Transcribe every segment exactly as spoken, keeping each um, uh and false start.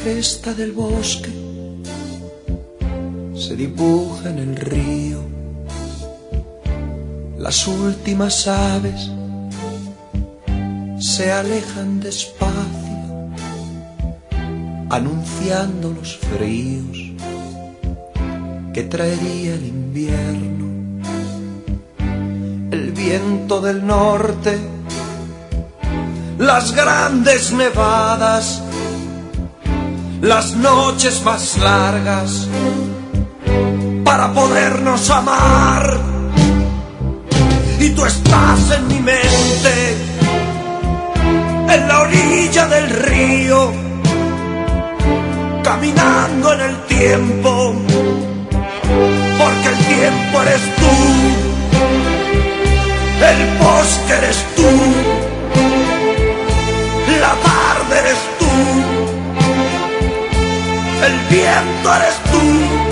cresta del bosque se dibuja en el río. Las últimas aves se alejan despacio, anunciando los fríos que traería el invierno. El viento del norte, las grandes nevadas, las noches más largas para podernos amar. Y tú estás en mi mente, en la orilla del río, caminando en el tiempo, porque el tiempo eres tú, el bosque eres tú, la tarde eres tú, el viento eres tú.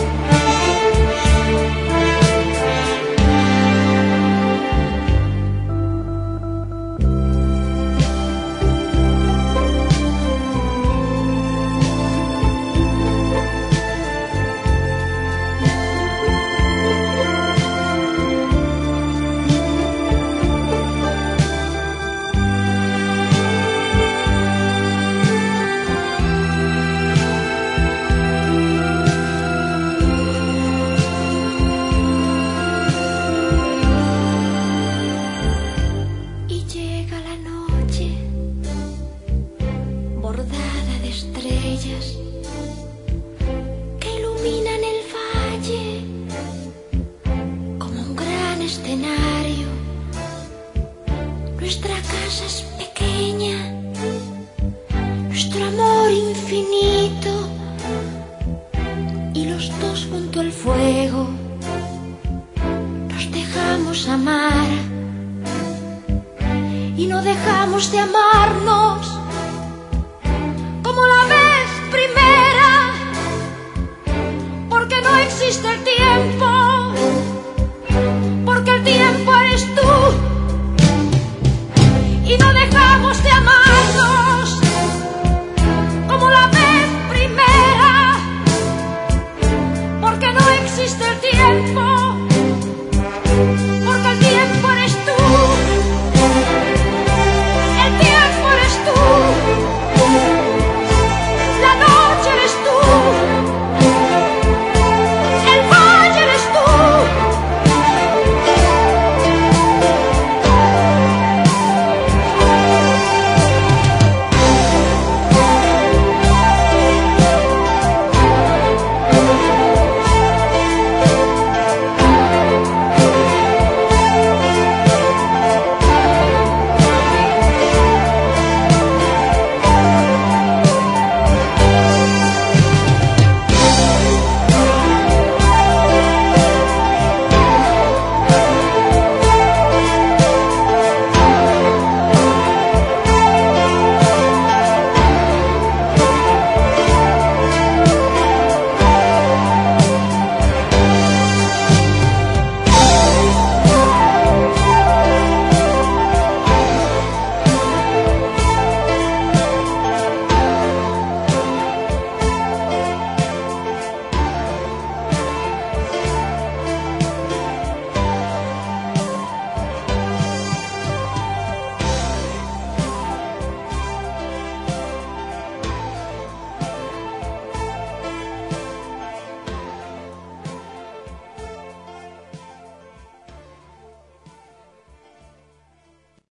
Que iluminan el valle como un gran escenario. Nuestra casa es pequeña, nuestro amor infinito, y los dos junto al fuego nos dejamos amar y no dejamos de amarnos. Como la vez primera, porque no existe el tiempo, porque el tiempo eres tú, y no dejamos de amarnos. Como la vez primera, porque no existe el tiempo.